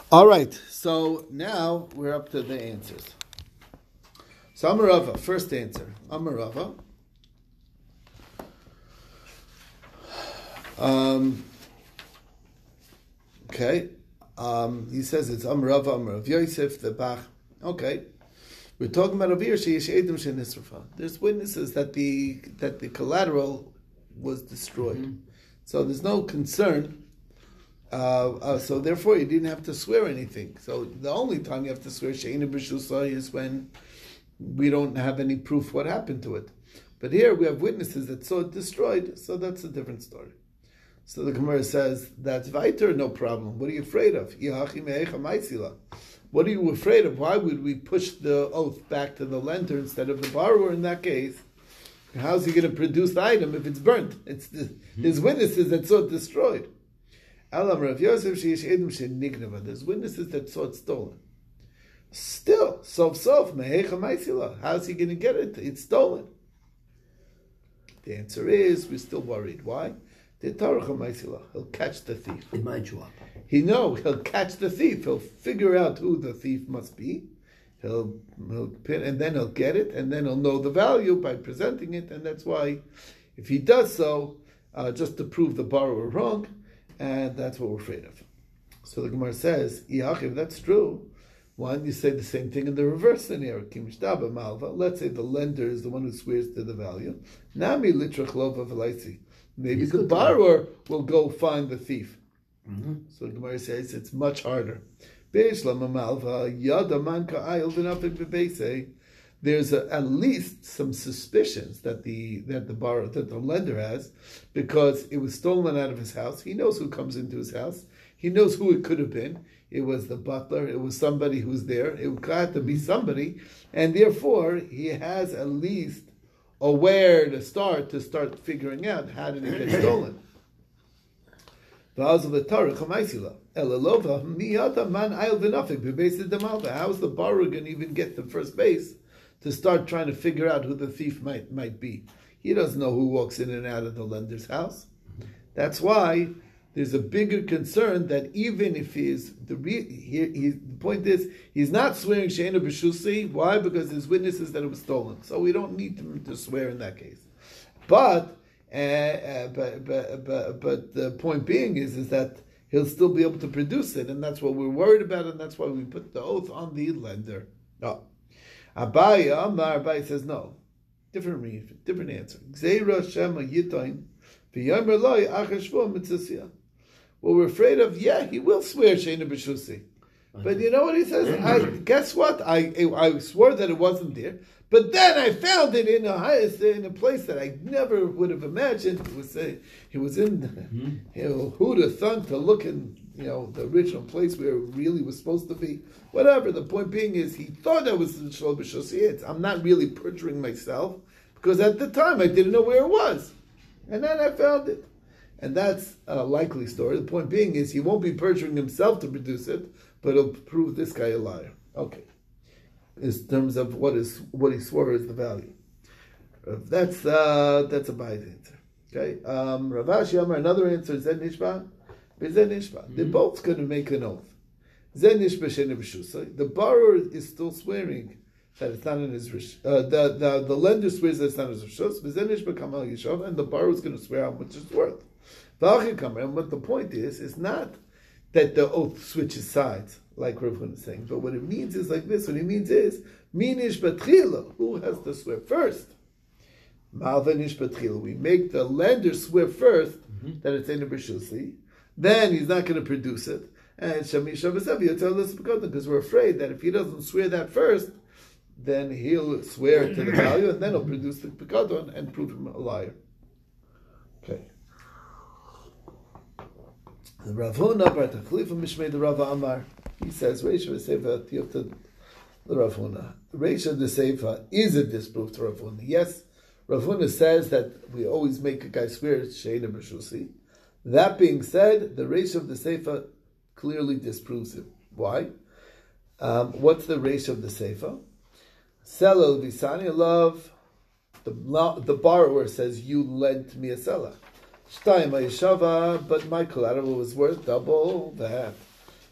All right, so now we're up to the answers. So Amarava, first answer. Amarava. Okay. He says it's Amarava, Amarav Yosef, the Bach. Okay. We're talking about over here, there's witnesses that the collateral was destroyed. Mm-hmm. So there's no concern. So therefore, you didn't have to swear anything. So the only time you have to swear She'ena B'Shusa is when we don't have any proof what happened to it. But here we have witnesses that saw it destroyed, so that's a different story. So the Gemara says, that's Vaiter, no problem. What are you afraid of? What are you afraid of? Why would we push the oath back to the lender instead of the borrower in that case? How's he going to produce the item if it's burnt? It's his witnesses that saw it destroyed. There's witnesses that saw it stolen. Still, how's he going to get it? It's stolen. The answer is, we're still worried. Why? He'll catch the thief. It might show up. He'll catch the thief. He'll figure out who the thief must be. He'll pin, and then he'll get it, and then he'll know the value by presenting it, and that's why, if he does so, just to prove the borrower wrong, and that's what we're afraid of. So the Gemara says, if that's true, why don't you say the same thing in the reverse scenario? Let's say the lender is the one who swears to the value. Nami litrach lova v'laisi. Maybe the borrower will go find the thief. Mm-hmm. So the Gemara says it's much harder. There's at least some suspicions that the lender has, because it was stolen out of his house. He knows who comes into his house. He knows who it could have been. It was the butler. It was somebody who's there. It had to be somebody, and therefore he has at least a where to start figuring out how did it get stolen. How is the borrower going to even get to first base to start trying to figure out who the thief might be? He doesn't know who walks in and out of the lender's house. That's why there's a bigger concern that even if the point is, he's not swearing She'ena B'Shusi. Why? Because there's witnesses that it was stolen. So we don't need him to swear in that case. But the point being is that he'll still be able to produce it, and that's what we're worried about, and that's why we put the oath on the lender. No. Abai says no. Different answer. What we're afraid of, he will swear She'ena B'Shusi. But you know what he says? Guess what? I swore that it wasn't there, but then I found it in a place that I never would have imagined. He was in who'd have thunk to look in the original place where it really was supposed to be. Whatever. The point being is, he thought that was the She'ena B'Shusi. I'm not really perjuring myself, because at the time I didn't know where it was, and then I found it. And that's a likely story. The point being is, he won't be perjuring himself to produce it, but he'll prove this guy a liar. Okay. In terms of what he swore is the value. That's a Bai's answer. Okay. Rav Ashi Amar, another answer, Zed Nishba. They're both going to make an oath. Zed Nishba She'ena B'Shusa. The borrower is still swearing that it's not in his rish. The lender swears that it's not in his rishus. Zed Nishba Kamal Yishav, and the borrower is going to swear how much it's worth. And what the point is not that the oath switches sides, like Rav Huna is saying, but what it means is like this. What it means is, Minish Batchila, who has to swear first? Malvanish Batchila. We make the lender swear first that it's in a B'Shusi, then he's not going to produce it. And Shamisha V'Sev tell us because we're afraid that if he doesn't swear that first, then he'll swear to the value, and then he'll produce the Pekadon and prove him a liar. Okay. The Rav Huna bar Tachlifa Mishmei the Rav Amar, he says Reisha V'Seifa Tiyota the Rav Huna. Reisha the Seifa is a disproof to Rav Huna. Yes, Rav Huna says that we always make a guy swear She'ena B'Shusi. That being said, the Reisha of the Seifa clearly disproves it. Why? What's the Reisha of the Seifa? Selel Visani love. The borrower says, you lent me a seller. Shtayim Ayishava, but my collateral was worth double that.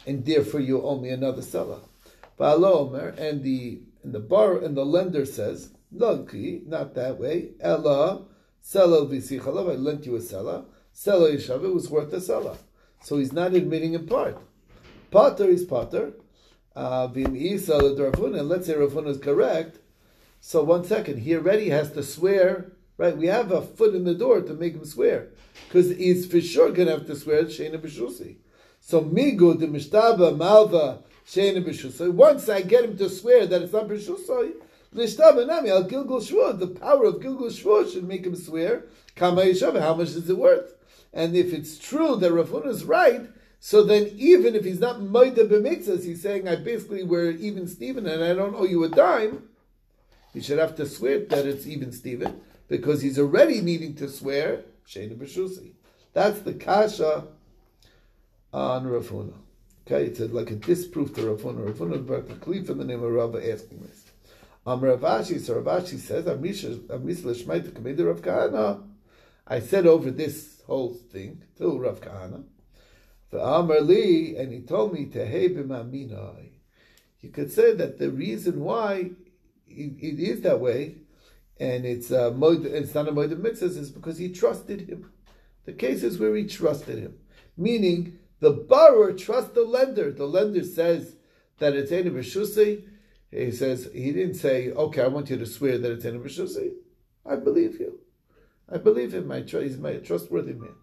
and therefore you owe me another selah. Ba'alo Omer, and the lender says, Loki, not that way. Ella, selah v'sichalav, I lent you a selah. Selah yishav, it was worth a selah. So he's not admitting in part. Pater is pater. V'im isa l'Ravuna, and let's say Ravuna is correct. So 1 second, he already has to swear, right? We have a foot in the door to make him swear. Because he's for sure going to have to swear Sheina B'Shusi. So migu de mishtaba malva Sheina B'Shusi. Once I get him to swear that it's not B'Shusi, l'shtaba nami al Gilgul Shvua, the power of Gilgul Shvua should make him swear, Kama Yishava, how much is it worth? And if it's true that Ravuna is right, so then even if he's not Moida B'Mitzvahs, he's saying, I basically were even Steven and I don't owe you a dime, he should have to swear that it's even Steven, because he's already needing to swear Sheina B'Shusi. That's the kasha on Ravuna. Okay, it's like a disproof to Ravuna. Ravuna brought the Khalif in the name of Rava asking this. Rav Ashi, so Rav Ashi says, Amrisha L'Shmaita Kamei Rav Kahana. I said over this whole thing to Rav Kahana. The Amar Li, and he told me to hey b'maminai. You could say that the reason why it is that way, and it's not a moed of mitzvahs, is because he trusted him. The cases where he trusted him, meaning the borrower trusts the lender. The lender says that it's Eina B'Shusi. He says, he didn't say, okay, I want you to swear that it's Eina B'Shusi. I believe you. I believe him. He's my trustworthy man.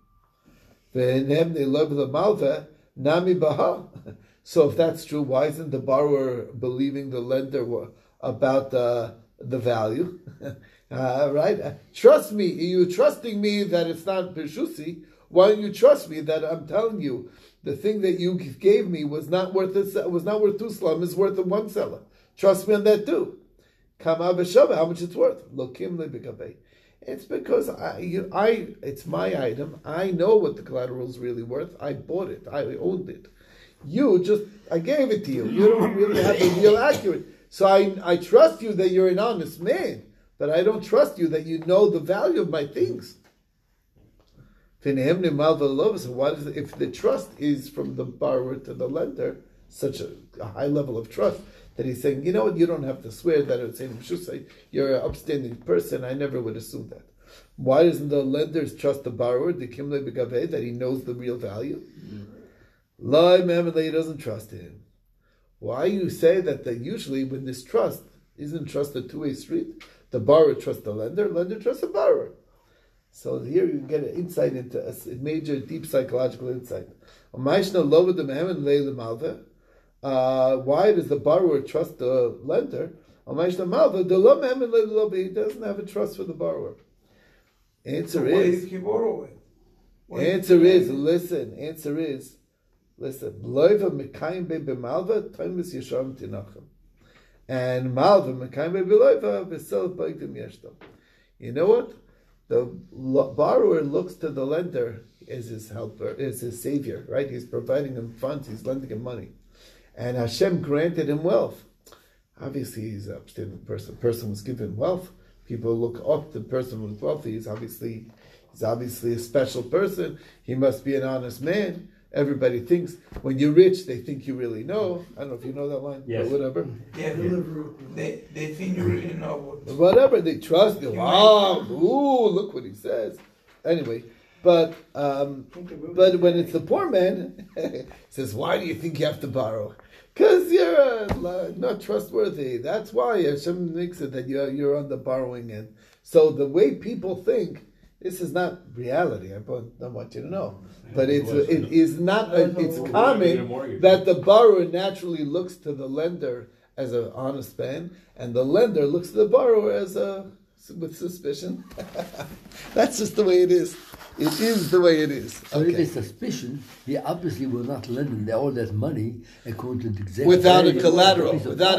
So if that's true, why isn't the borrower believing the lender about the value? Right? Trust me. You trusting me that it's not B'Shusi. Why don't you trust me that I'm telling you the thing that you gave me was not worth 2 slum, is worth 1 selah. Trust me on that too. Kama b'shava, how much it's worth? Lokim lebikavei. It's because it's my item. I know what the collateral is really worth. I bought it. I owned it. I gave it to you. You don't really have the real accurate. So I trust you that you're an honest man, but I don't trust you that you know the value of my things. So why if the trust is from the borrower to the lender, such a high level of trust, that he's saying, you know what, you don't have to swear that it's Eina B'Shusi. You're an upstanding person. I never would assume that. Why doesn't the lenders trust the borrower, the Kimle B'Gaveh, that he knows the real value? Lai Mamele doesn't trust him. Why you say that usually when this trust isn't trust a two-way street, the borrower trusts the lender trusts the borrower. So here you get an insight into a major, deep psychological insight. Why does the borrower trust the lender? He doesn't have a trust for the borrower. Answer is, listen. And Malva Mekayim Beloiva Vesel Baitim Yeshtam. You know what? The borrower looks to the lender as his helper, as his savior, right? He's providing him funds, he's lending him money. And Hashem granted him wealth. Obviously, he's an upstanding person. The person was given wealth. People look up to the person who's wealthy. He's obviously a special person. He must be an honest man. Everybody thinks when you're rich, they think you really know. I don't know if you know that line, yes. But whatever. Yeah, they think you really know. Whatever, they trust you. Look what he says. Anyway, but when it's the poor man, he says, why do you think you have to borrow? Because you're not trustworthy. That's why Hashem makes it that you're on the borrowing end. So the way people think, this is not reality. I don't want you to know, but it's common that the borrower naturally looks to the lender as an honest man, and the lender looks to the borrower with suspicion. That's just the way it is. It is the way it is. So if there's suspicion, he obviously will not lend all that money according to the exact without a collateral.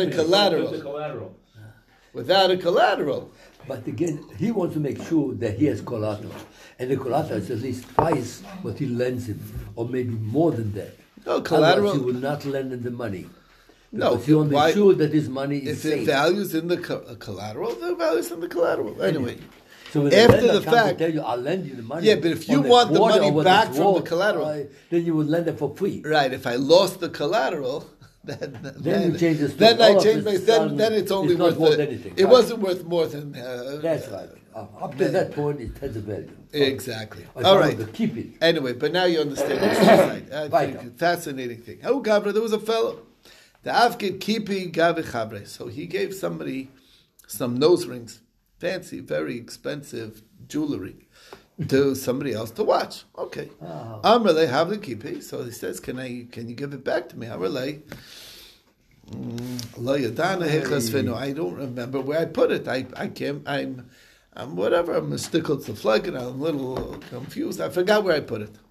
Without a collateral. But again, he wants to make sure that he has collateral. And the collateral is at least twice what he lends him, or maybe more than that. No, collateral. Otherwise he will not lend him the money. No, he wants to make sure that his money is if safe. If it values in the collateral, the values in the collateral. Anyway. So when after lender the comes fact, to tell you, I'll lend you the money. Yeah, but if you on want the quarter money of what back it's from the worth, collateral, then you would lend it for free. right? If I lost the collateral, then you change the story. Then I All of change a my. sudden, Then it's only it's not worth. worth anything, It right. wasn't worth more than. That's right. Up to that point, it has a value. Exactly. But All now right. to keep it. Anyway, but now you understand the side. Right. Fascinating thing. Oh, Gabra, there was a fellow. The Avgid Kipi Gavi Chabre. So he gave somebody some nose rings, fancy, very expensive jewelry, to somebody else to watch. Okay. Amrele Havli Kipi. So he says, can you give it back to me? Amrele. Lo Yadana Hechas Fenu. I don't remember where I put it. I can't. I'm whatever. I'm stickled to flag, and I'm a little confused. I forgot where I put it.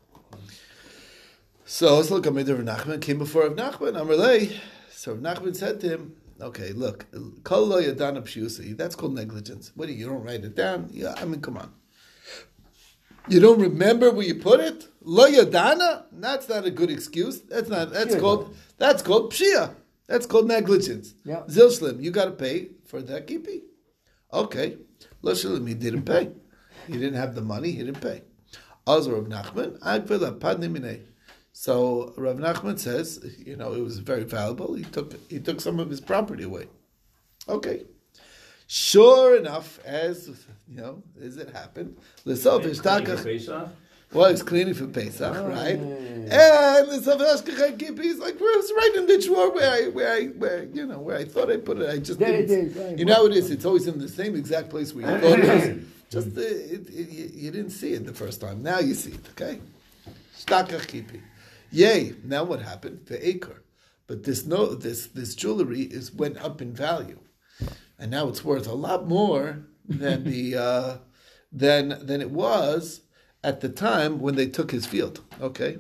So look, Rav Nachman came before Rav Nachman. Amrlei. So Rav Nachman said to him, "Okay, look, Kol Lo Yadana Pshiusi. That's called negligence. What do you don't write it down? Yeah, I mean, come on. You don't remember where you put it? Lo Yadana? That's not a good excuse. That's called pshia. That's called negligence. Yeah. Zilshlim, you got to pay for that kipi. Okay. Lo Shlim, he didn't pay. He didn't have the money. He didn't pay. Also, Rav Nachman, Agvela Padne Minei. So Rav Nachman says, it was very valuable. He took some of his property away. Okay. Sure enough, as it happened, L'sof Ishtaka. Well, it's cleaning for Pesach, right? Yeah. And L'sof Ishtakach Kipi is like, it's right in the drawer where I thought I put it. I just didn't. You know how it is. It's always in the same exact place where you thought it was. Just you didn't see it the first time. Now you see it. Okay. Ishtakach Kipi. Yay! Now what happened? The acre, but this jewelry went up in value, and now it's worth a lot more than than it was at the time when they took his field. Okay.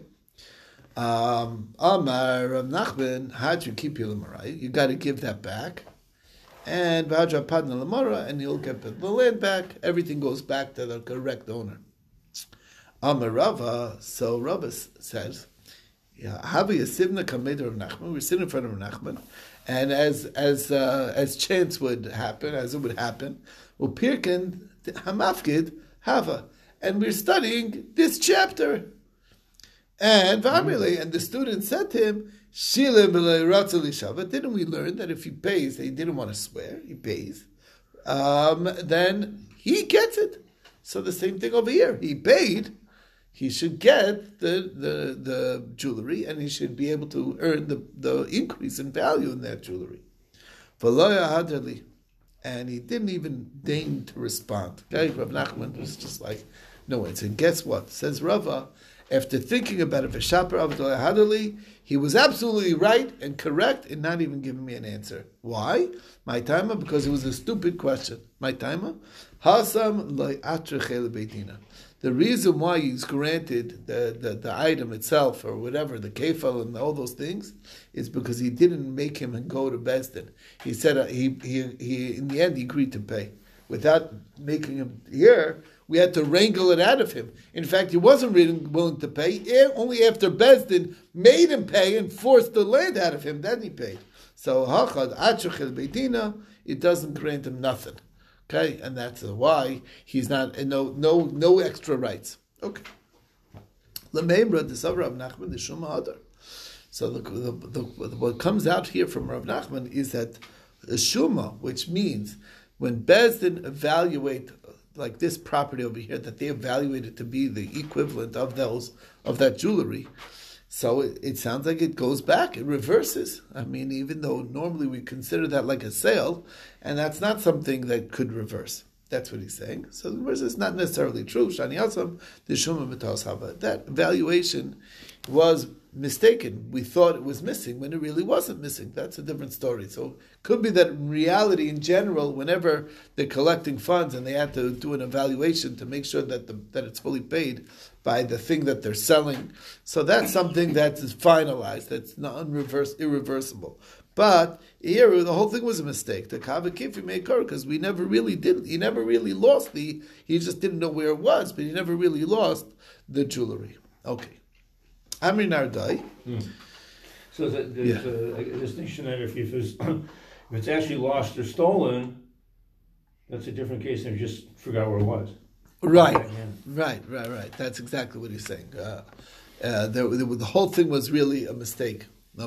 Amar Rav Nachman, how'd you keep your lemarai? You got to give that back, and v'hadra padna lemara, and you'll get the land back. Everything goes back to the correct owner. Amar Rava. So Rava says. We're sitting in front of Nachman, and as chance would happen, as it would happen, Upirkin Hamafkid Hava, and we're studying this chapter. And the student said to him, Shilim didn't we learn that if he pays, he didn't want to swear, he pays, then he gets it. So the same thing over here. He paid. He should get the jewelry, and he should be able to earn the increase in value in that jewelry. And he didn't even deign to respond. Okay, Rav Nachman was just like, no answer. And guess what? Says Rava, after thinking about it, he was absolutely right and correct in not even giving me an answer. Why? My timer, because it was a stupid question. My timer, Hasam lo'atrechel beitina. The reason why he's granted the item itself or whatever, the kefal and all those things, is because he didn't make him go to Besdin. He said he in the end he agreed to pay. Without making him here, we had to wrangle it out of him. In fact, he wasn't really willing to pay. Only after Besdin made him pay and forced the land out of him, then he paid. So hachad achachel beitina, it doesn't grant him nothing. Okay, and that's why he's not no extra rights. Okay. L'meimra the Rav Nachman the Shuma Adar. So what comes out here from Rav Nachman is that the Shuma, which means when Bezdin evaluate like this property over here, that they evaluate it to be the equivalent of that jewelry. So it sounds like it goes back, it reverses. I mean, even though normally we consider that like a sale, and that's not something that could reverse. That's what he's saying. So the reverse is not necessarily true. Shani Asam, the Shuma B'Taos Hava. That valuation was mistaken. We thought it was missing when it really wasn't missing. That's a different story. So it could be that in reality, in general, whenever they're collecting funds and they have to do an evaluation to make sure that it's fully paid by the thing that they're selling. So that's something that is finalized. That's not irreversible. But here, the whole thing was a mistake. The Kavakifi made occur because we never really did. He never really lost he just didn't know where it was, but he never really lost the jewelry. Okay. Amri Nardai. So there's a distinction there. If it's actually lost or stolen, That's a different case than just forgot where it was. Right, Yeah. right. That's exactly what he's saying. The whole thing was really a mistake.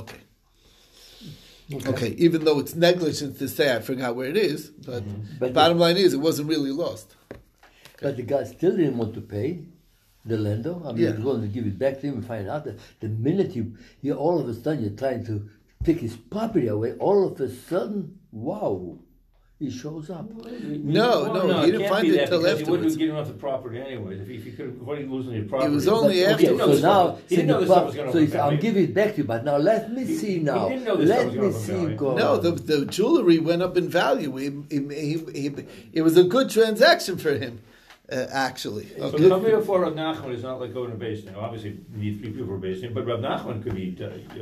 Okay. Even though it's negligence to say I forgot where it is, but the bottom line is it wasn't really lost. But the guy still didn't want to pay the lender. I mean, Yeah. he was going to give it back to him and find out that the minute you all of a sudden you're trying to take his property away, all of a sudden, wow, he shows up. No, he didn't find it till He afterwards. wouldn't give him off the property anyways. If he could avoid losing his property. It was only But, okay, afterwards. so now, He didn't know this stuff was going to so he said, I'll overvalue. give it back to you, but now let me see now. didn't know this stuff Let was me gonna see overvalue. go No, on. the jewelry went up in value. It was a good transaction for him, actually. So Okay. coming before Rav Nachman is not like going to base now. Obviously, you need 3 people for base but Rav Nachman could be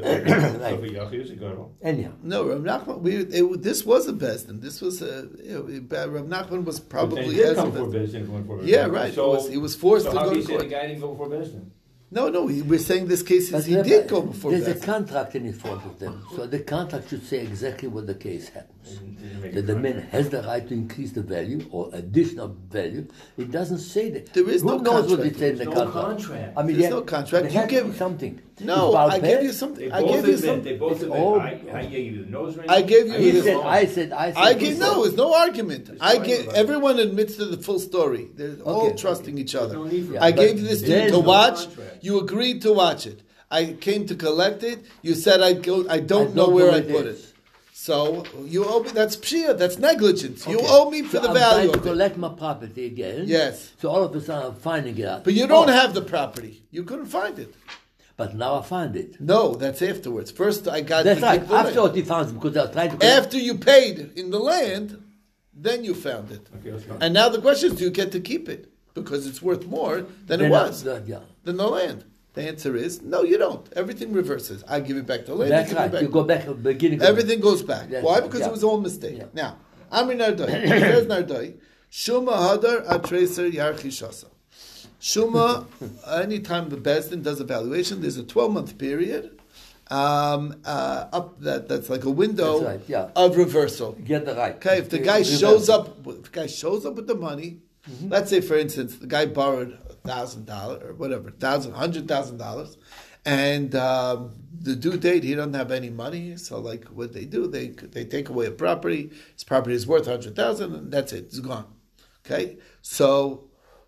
Anyhow. No, Rav Nachman. This was a Bezdin. This was Rav Nachman was But probably he did as a come before Bezdin. Bezdin. Went before Yeah, Bezdin. right. So, He was forced to how go do to you say the court. guy didn't go before Bezdin? No, we're saying this case is But he remember, did go before there's a Bezdin. contract in front of them, so the contract should say exactly what the case happens. Didn't make That a the man contract. has the right to increase the value or additional value. It doesn't say that. There is Who no knows what contract. it says in the No contract? contract. I mean, There's no contract. There You has to give- be something. No, If Baal I Peh- gave you something. They I both gave you admit. something. They both admit. all- I gave you the nose ring. I gave you He this. said, I said. I gave no. It's no argument. There's I no gave. argument. Everyone admits to the full story. They're all Okay. trusting each other. no need for Yeah, I but gave you this to there's you to no watch. contract. You agreed to watch it. I came to collect it. You said I'd go. I don't know don't where know I it put is. it. So you owe me. That's pshia. That's negligence. You Okay. owe me for So the I'm value trying to of it. collect my property again. Yes. So all of a sudden I'm finding it out. But you don't Oh, have the property. You couldn't find it. But now I find it. No, that's afterwards. First, I got. That's to right. keep the land. After he found it, because I was trying to collect. After you paid in the land, then you found it. Okay, let's go. And now the question is, do you get to keep it? Because it's worth more than it Then was, yeah. than the land. The answer is, no, you don't. Everything reverses. I give it back to the land. That's you give it right. back. You go back to the beginning. Everything goes back. Yes, Why? Because yeah. it was all a mistake. Yeah. Now, Amri Nardai. It says Nardai, Shuma Hadar Atreser Yarchi Shasa. Shuma, anytime the Bezdin does evaluation, there's a 12-month period. That's like a window That's right, yeah. of reversal. Get the right. Okay, if the guy shows up, with the money, let's say for instance, the guy borrowed $1,000 or whatever, $100,000, and the due date he doesn't have any money. So like what they do, they take away a property. His property is worth $100,000, and that's it. It's gone. Okay, so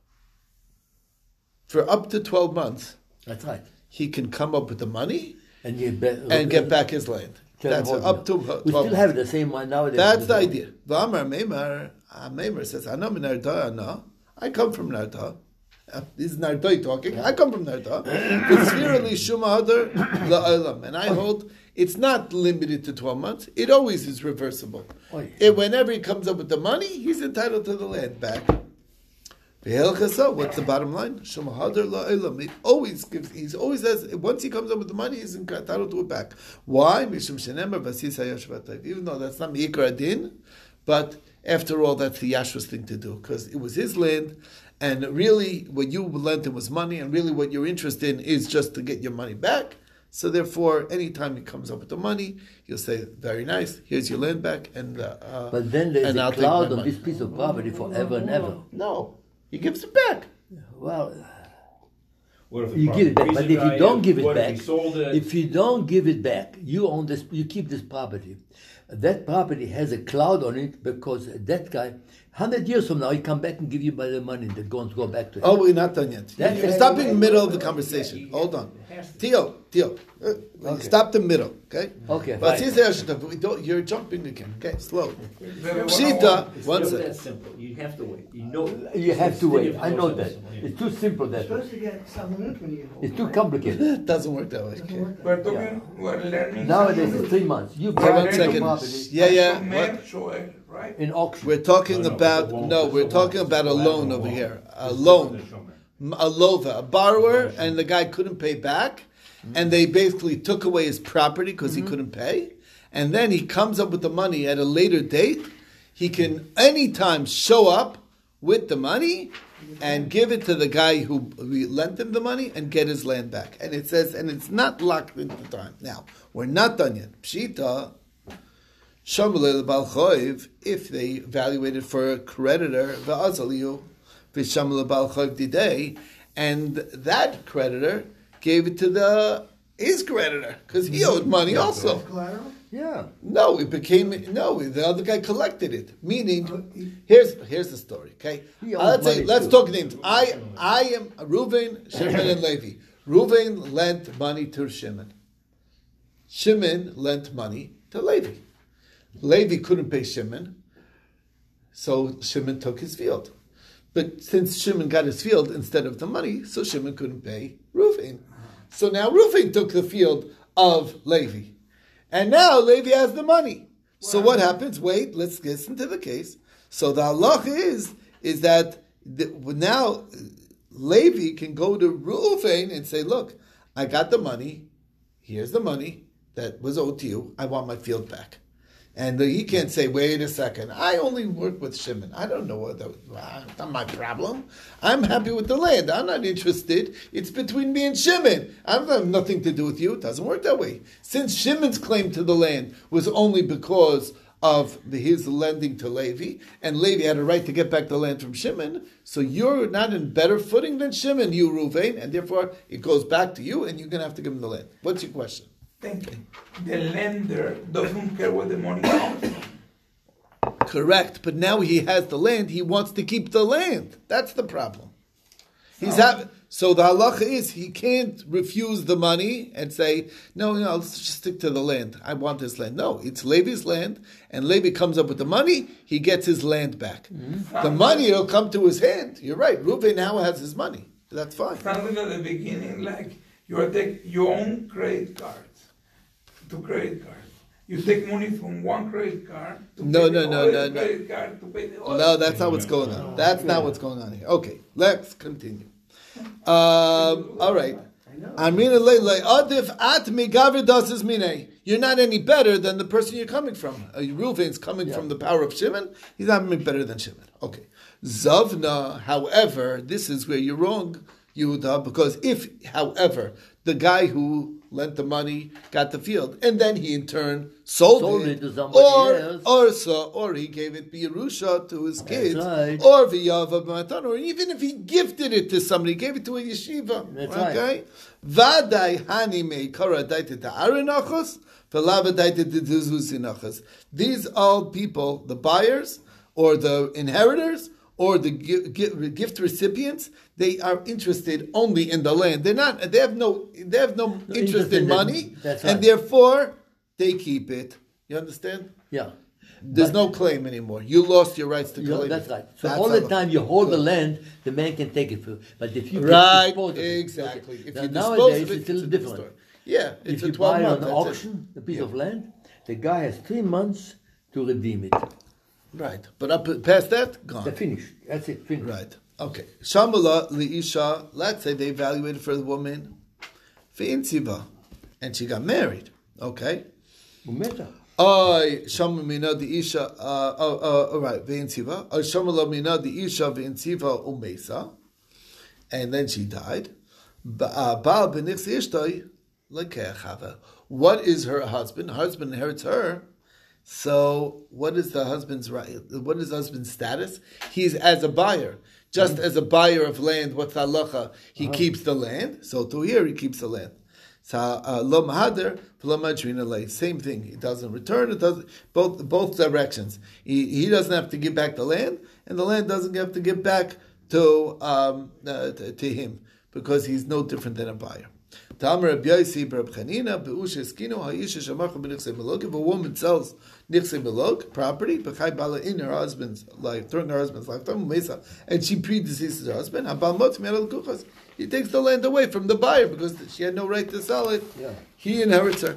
for up to 12 months, That's right. he can come up with the money And and get back his land. That's up to 12 We still months. have the same one nowadays. That's the idea. V'amar Meimar says, "Ana min Narda, ana. I come from Narda. This is Nardai talking. I come from Narda. V'tzvira li shuma hadar la'olam. And I hold it's not limited to 12 months. It always is reversible. Oy. Whenever he comes up with the money, he's entitled to the land back. What's the bottom line? Shuma hadar la'olam. It always gives. He always has. Once he comes up with the money, he's entitled to it back. Why? Mishum shenemar basis hayosh v'atayv. Even though that's not meikar adin, but after all, that's the Yashva's thing to do because it was his land, and really, what you lent him was money, and really, what you're interested in is just to get your money back. So therefore, anytime he comes up with the money, you'll say, "Very nice. Here's your land back." And But then there's and a I'll take cloud my on money. this piece of property forever and ever. No, he gives it back. Well, What if the you give it back. property But if increases you don't give it What if back, he sold it? if you don't give it back, you own this. You keep this property. That property has a cloud on it because that guy, 100 years from now, he come back and give you the money that go back to him. Oh, we're not done yet. That's You're it. stopping in the middle of the conversation. Hold on. Tio. Stop the middle, okay? Okay, But fine. you're jumping again. Okay, slow. Very Pshita, It's one not second. that simple. You have to wait. You know. You have to wait. I know that. Yeah. It's too simple. That Supposed to get supplement when you get home. it's too complicated. It doesn't work that way. Doesn't work. We're talking, we're learning. Nowadays it's 3 months. You Okay, buy one the second. property Yeah. Shomer, What? Shoel, right? in auction. We're talking No, about it's a loan. no. It's We're a talking loan. about a It's loan a over loan. here. A It's loan, different. a lova, a borrower, and the guy couldn't pay back, and they basically took away his property because he couldn't pay, and then he comes up with the money at a later date. He can anytime show up with the money and give it to the guy who lent him the money and get his land back. And it says, and it's not locked into time. Now we're not done yet. Pshita. Shamulei lebal choiv, if they evaluated for a creditor, v'azaliu, v'shamulei lebal choiv didei, and that creditor gave it to his creditor, because he owed money also. Collateral? Yeah. No, the other guy collected it. Meaning, here's the story, okay? He owed money Let's too. talk names. I am Reuven, Shimon, and Levi. Reuven lent money to Shimon. Shimon lent money to Levi. Levi couldn't pay Shimon, so Shimon took his field. But since Shimon got his field instead of the money, so Shimon couldn't pay Reuven. So now Reuven took the field of Levi. And now Levi has the money. So what happens? Wait, let's listen to the case. So the halacha is that now Levi can go to Reuven and say, look, I got the money. Here's the money that was owed to you. I want my field back. And he can't say, wait a second, I only work with Shimon. I don't know what it's not my problem. I'm happy with the land. I'm not interested. It's between me and Shimon. I have nothing to do with you. It doesn't work that way. Since Shimon's claim to the land was only because of his lending to Levi, and Levi had a right to get back the land from Shimon, so you're not in better footing than Shimon, you Reuven, and therefore it goes back to you, and you're going to have to give him the land. What's your question? Thank you. The lender doesn't care where the money comes from. Correct, but now he has the land. He wants to keep the land. That's the problem. So the halacha is he can't refuse the money and say, no, let's just stick to the land. I want this land. No, it's Levi's land, and Levi comes up with the money. He gets his land back. Mm-hmm. The money will come to his hand. You're right. Reuven now has his money. That's fine. Something at the beginning, like you take your own credit cards to credit cards. You take money from one credit card to pay the other credit card to pay the other. No, that's not what's going on. That's not what's going on here. Okay, let's continue. All right. You're not any better than the person you're coming from. Reuven's coming from the power of Shimon. He's not any better than Shimon. Okay. Zavna, however, this is where you're wrong, Yehuda, because however, the guy who lent the money got the field, and then he in turn sold it to somebody else. Or he gave it Yerusha to his kids, right. or V'yava B'matan, or even if he gifted it to somebody, gave it to a yeshiva. That's okay? Vadai hani meikara daita ta'arinachos, v'lava daita d'zuzinachos. These are people, the buyers, or the inheritors, or the gift recipients, they are interested only in the land. They have no interest in money, and therefore they keep it. You understand? Yeah. There's no claim anymore. You lost your rights to claim. That's right. So all the time you hold the land, the man can take it for you. But if you dispose of it, exactly. Okay. If now, you nowadays dispose of it, it's a little different. Story. Yeah, it's if you a 12 buy month. on auction a piece of land, the guy has 3 months to redeem it. Right, but up past that, gone. They're finished. That's it. Finished. Right. Okay. Shamala liisha. Let's say they evaluated for the woman, ve'inziva, and she got married. Okay. Umeta. Shamamina the isha. All right. Ve'inziva. Shamala mina the isha ve'inziva umesa, and then she died. Baal b'nix ishtai lekechava. What is her husband? Her husband inherits her. So, what is the husband's right? What is the husband's status? He's as a buyer. Just as a buyer of land, what's halacha? He keeps the land. So, to here, he keeps the land. So, lo mahader, lo madrina lay. Same thing. He doesn't return. It doesn't both directions. He doesn't have to give back the land, and the land doesn't have to give back to him because he's no different than a buyer. If a woman sells nichse melog property, in her husband's life, during her husband's lifetime, and she predeceases her husband, he takes the land away from the buyer because she had no right to sell it. Yeah. He inherits her.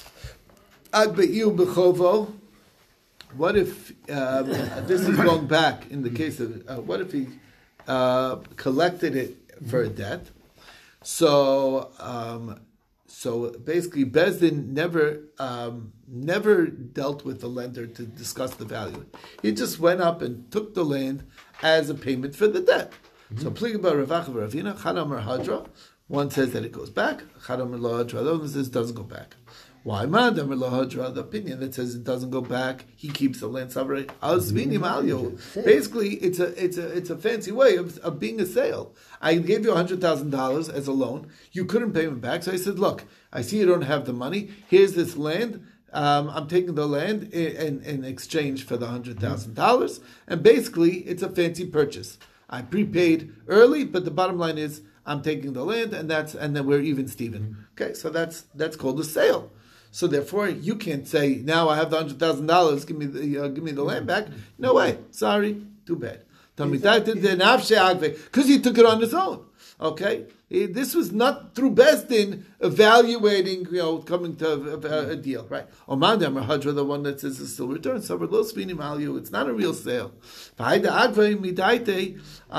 What if this is going back in the case of what if he collected it for a debt? So basically, Bezdin never dealt with the lender to discuss the value. He just went up and took the land as a payment for the debt. Mm-hmm. So, Pligaba Ravach Ravina, Chadam or Hadra, one says that it goes back, Chadam or Hadra, the other one says it doesn't go back. Why? The opinion that says it doesn't go back, he keeps the land separate. Basically, it's a fancy way of being a sale. I gave you $100,000 as a loan. You couldn't pay me back, so I said, look, I see you don't have the money. Here's this land. I'm taking the land in exchange for the $100,000, and basically, it's a fancy purchase. I prepaid early, but the bottom line is I'm taking the land, and then we're even Steven. Okay, so that's called a sale. So therefore, you can't say now I have the $100,000. Give me the land back. No way. Sorry. Too bad. Because he took it on his own. Okay, this was not through Besdin evaluating, coming to a deal, right? Oman Hadra, the one that says it's still returned. So it's not a real sale. The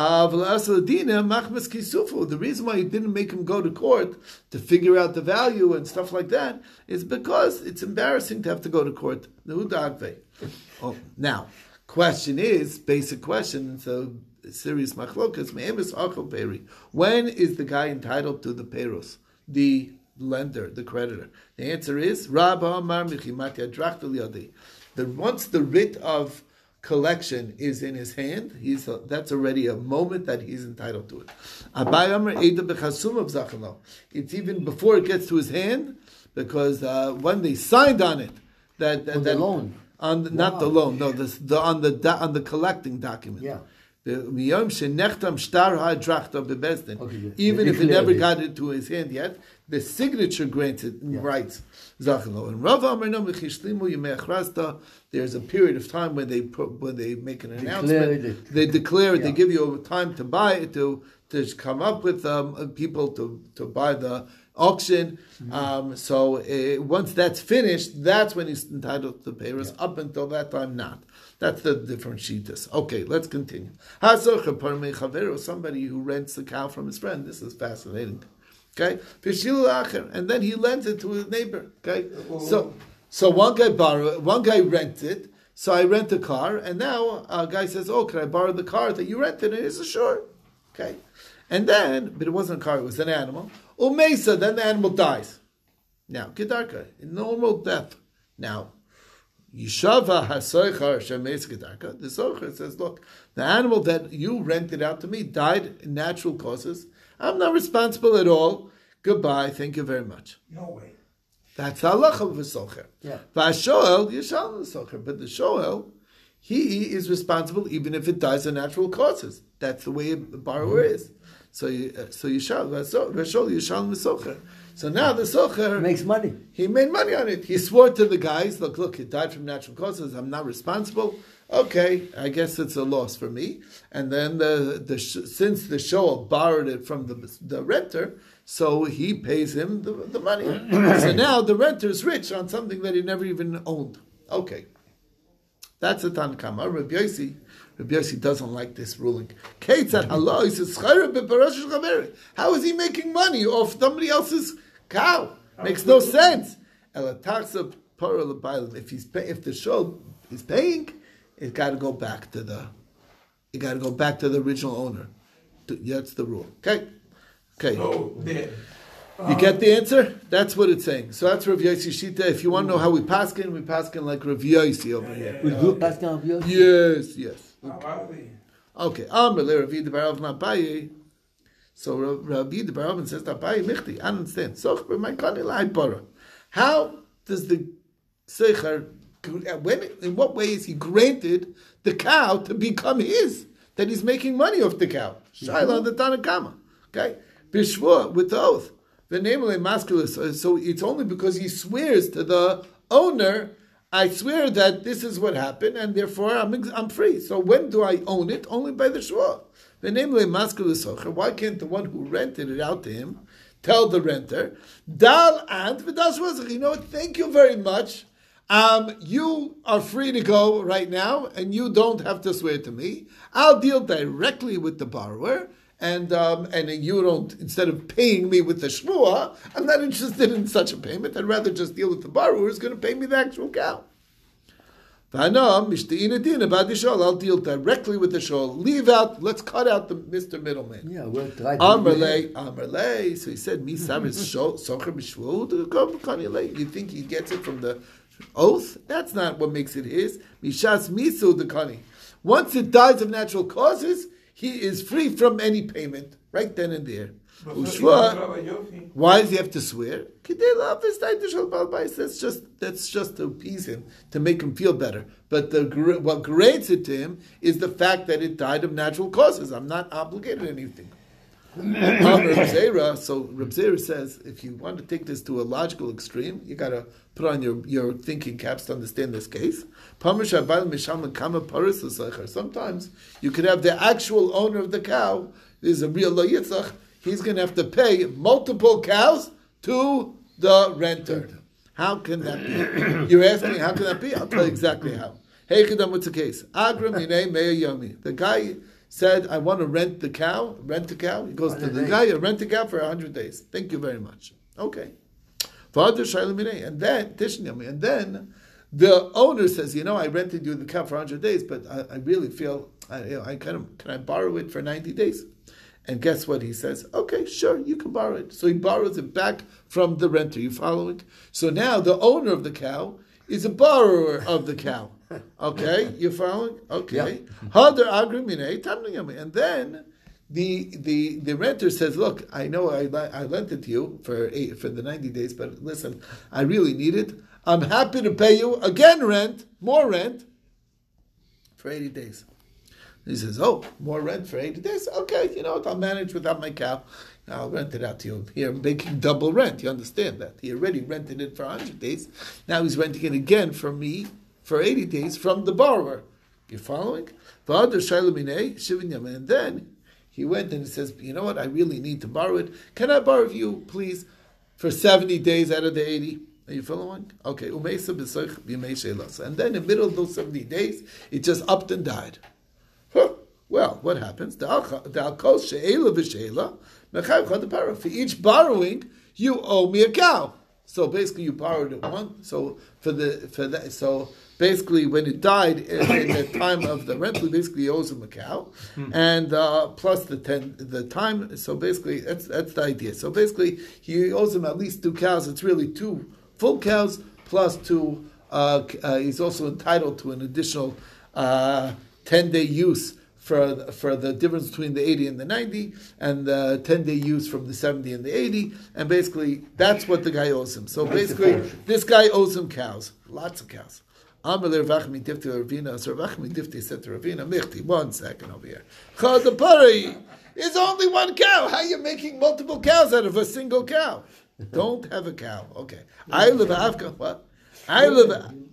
reason why you didn't make him go to court to figure out the value and stuff like that is because it's embarrassing to have to go to court. Now, question is, basic question, so serious machlokas, when is the guy entitled to the peros? The lender, the creditor. The answer is, once the writ of collection is in his hand, that's already a moment that he's entitled to it. It's even before it gets to his hand, because when they signed on it, that loan. Not the loan, no, on the collecting document. Yeah. Even if it never got into his hand yet, the signature granted rights. There's a period of time when they make an announcement. They declare it. They give you time to buy it, to come up with people to buy the auction. So once that's finished, that's when he's entitled to pay. Up until that time, not. That's the different sheetas. Okay, let's continue. Somebody who rents a cow from his friend. This is fascinating. Okay, and then he lends it to his neighbor. Okay, so one guy rented. So I rent a car, and now a guy says, "Oh, can I borrow the car that you rented?" And he says, "Sure." Okay, and then, but it wasn't a car; it was an animal. Umesa, then the animal dies. Now, kedarka, normal death. Now, Yishava hasoichar shemes kedarka. The soichar says, "Look, the animal that you rented out to me died in natural causes. I'm not responsible at all. Goodbye. Thank you very much." No way. That's halacha of a socher. Yeah. Vashoel yishal the socher, but the shoel, he is responsible even if it dies of natural causes. That's the way a borrower is. So yishal vashoel yishal the socher. So now the socher makes money. He made money on it. He swore to the guys, look, it died from natural causes. I'm not responsible. Okay, I guess it's a loss for me. And then since the shoel borrowed it from the renter, so he pays him the money. So now the renter is rich on something that he never even owned. Okay. That's a Tanakama. Rabbi Yossi doesn't like this ruling. Kate said, Allah, he says, how is he making money off somebody else's cow? Makes no sense. If the show is paying, it got to go back to the original owner. That's the rule. Okay. So you get the answer? That's what it's saying. So that's Rav Yossi Shita. If you want to know how we paskin like Rav Yossi over here. We do paskin Rav Yossi? Yes. Okay. So Rabbi the Barabin says that Abaye Michti. I understand. So how does the Seicher, in what way is he granted the cow to become his? That he's making money off the cow. Shaila the Tanakama. Okay? Bishvua, with the oath. The name of the masculine. So it's only because he swears to the owner, I swear that this is what happened, and therefore I'm free. So when do I own it? Only by the shvua. The name of the masculine socher. Why can't the one who rented it out to him tell the renter, Dal and you know what? Thank you very much. You are free to go right now, and you don't have to swear to me. I'll deal directly with the borrower. And you don't, instead of paying me with the shvua, I'm not interested in such a payment. I'd rather just deal with the borrower who's going to pay me the actual cow. I'll deal directly with the shul. Leave out, let's cut out the Mr. Middleman. Yeah, we'll try to. Amarle. So he said, you think he gets it from the oath? That's not what makes it his. Mishas misu the kani. Once it dies of natural causes, he is free from any payment, right then and there. Why does he have to swear? That's just to appease him, to make him feel better. But what grants it to him is the fact that it died of natural causes. I'm not obligated to anything. So Reb Zera says, if you want to take this to a logical extreme, you got to put on your thinking caps to understand this case. Sometimes you could have the actual owner of the cow, is a real lo yitzchak, he's going to have to pay multiple cows to the renter. How can that be? You're asking, how can that be? I'll tell you exactly how. Hey, Kedam, what's the case? The guy said, I want to rent a cow. He goes to the guy, rent a cow for 100 days. Thank you very much. Okay. And then the owner says, I rented you the cow for 100 days, but I really feel, can I borrow it for 90 days? And guess what he says? Okay, sure, you can borrow it. So he borrows it back from the renter. You following? So now the owner of the cow is a borrower of the cow. Okay, you following? Okay. And then the renter says, look, I know I lent it to you for the 90 days, but listen, I really need it. I'm happy to pay you more rent for 80 days. He says, more rent for 80 days? Okay, you know what, I'll manage without my cow. I'll rent it out to you. Here, I'm making double rent. You understand that? He already rented it for 100 days. Now he's renting it again for me for 80 days from the borrower. You following? And then he went and he says, you know what, I really need to borrow it. Can I borrow you, please, for 70 days out of the 80? Are you following? Okay. And then in the middle of those 70 days, it just upped and died. Well, what happens? For each borrowing, you owe me a cow. So basically, you borrowed it once. So so basically, when it died in the time of the rental, basically he owes him a cow, and plus the time. So basically, that's the idea. So basically, he owes him at least 2 cows. It's really 2 full cows plus 2. He's also entitled to an additional 10-day use for the difference between the 80 and the 90, and the 10-day use from the 70 and the 80, and basically that's what the guy owes him. So basically, this guy owes him cows, lots of cows. So Ravachmi said to Ravina, Michti, 1 second over here. Chadapari is only 1 cow. How are you making multiple cows out of a single cow? Don't have a cow. Okay. I live in Afka. What? I live in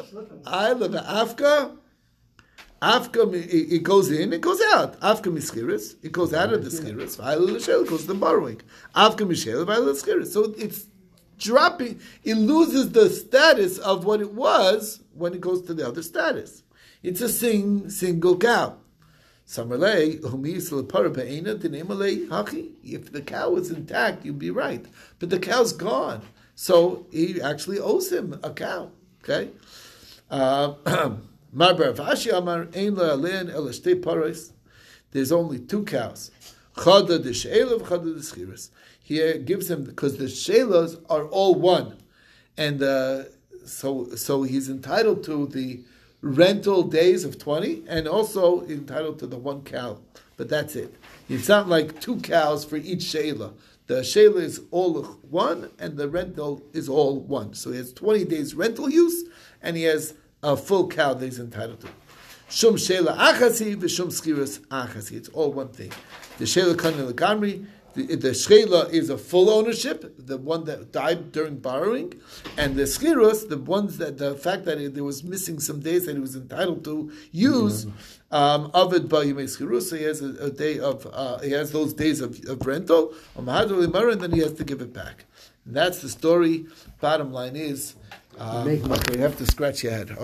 Afka. Afka, it goes in, it goes out. Afka mischiris, it goes out of the schiris. V'ayla l'shel, it goes to the borrowing. Afka mishel, v'ayla l'schiris. So it's dropping, it loses the status of what it was when it goes to the other status. It's a single cow. Samarlei, humis l'para be'ena, d'nemalei haki. If the cow is intact, you'd be right. But the cow's gone. So he actually owes him a cow. Okay? There's only 2 cows. He gives him, because the shelas are all one, and so he's entitled to the rental days of 20, and also entitled to the 1 cow. But that's it. It's not like 2 cows for each shela. The shela is all 1, and the rental is all 1. So he has 20 days rental use, and he has a full cow that he's entitled to. Shum shela achasi v'shum schiras achasi. It's all one thing. The shela kanin l'gamri. The shela is a full ownership, the one that died during borrowing, and the schiras, the fact that there was missing some days that he was entitled to use of it by yemei schirus. He has a day of he has those days of rental, and then he has to give it back. And that's the story. Bottom line is, you have to scratch your head.